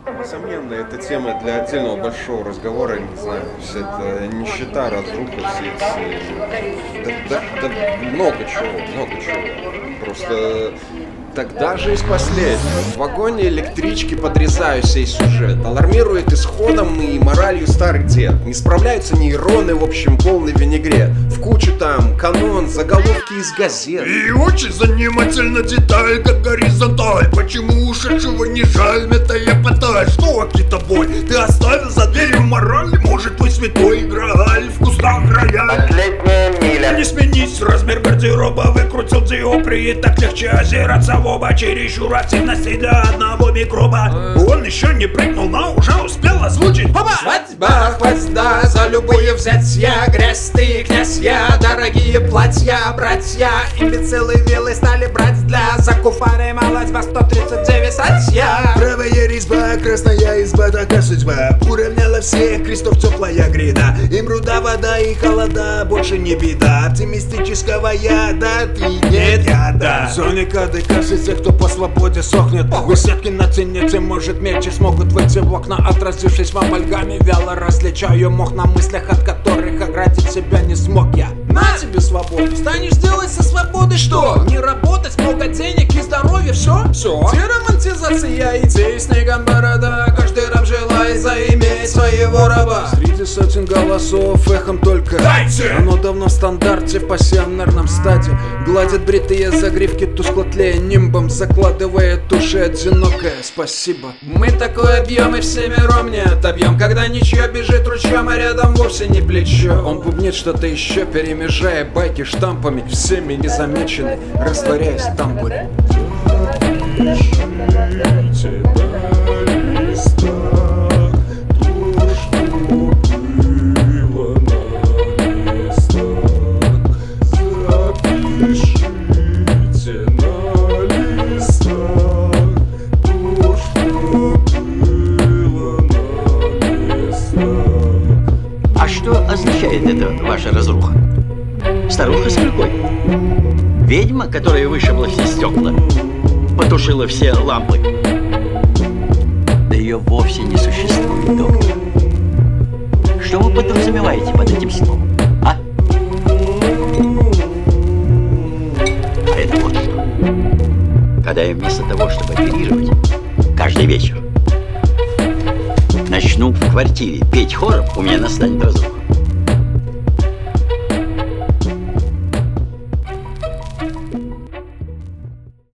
Несомненно, это тема для отдельного большого разговора, не знаю, вся эта нищета, разруха, да, много чего. Просто тогда же из последнего. В вагоне электрички подрезаю сей сюжет. Алармирует исходом и моралью старый дед. Не справляются нейроны, в общем, полный винегрет. В кучу там канон, заголовки из газет. И очень занимательна деталь, как горизонталь. Почему ушедшего не жаль, метаэпаталь? Что, китобой, ты оставил за дверью мораль? Может, твой святой грааль в кустах рояль? Последняя миля. Не сменить размер гардероба, выкрутил диоптрии, так легче озираться в оба. Чересчур активности для одного микроба. Он еще не прыгнул, но уже успел озвучить. Свадьба, хвозда, за любые взятья. Грязь ты, князья, дорогие платья. Братья, имбецилы вилы стали брать для закуфары. Молодьба 139 статья. Правая резьба, красная изба, такая судьба. Уравняла всех, крестов теплая гряда. Им руда, вода и холода, больше не беда. Оптимистического яда ты нет яда. Соника кажется, кто по свободе сохнет. Высотки на цените, может мельче смогут выйти в окна, отразившись в амальгаме. Вяло различаю мох на мыслях, от которых оградить себя не смог я. На тебе свободу, станешь делать со свободой что? Не работать, много денег и здоровья, все? Деромантизация идей, снегом борода. Каждый раб желает заиметь своего раба. Среди сотен голосов эхом только дайте! Оно давно в стандарте, в пассионарном стаде. Гладят бритые загривки, тускло тлея нимбом, закладывая души одинокая. Спасибо. Мы такой объем и всемиром не отобьем, когда ничье бежит ручьем, а рядом вовсе не плечо. Он бубнит что-то еще, перемежая байки штампами, всеми незамеченный, растворяясь в тамбуре. Означает это ваша разруха? Старуха с клюкой? Ведьма, которая вышибла все стекла, потушила все лампы? Да ее вовсе не существует, доктор. Что вы подразумеваете под этим словом, а? А это вот что. Когда я вместо того, чтобы оперировать каждый вечер, начну в квартире петь хором, у меня настанет разруха.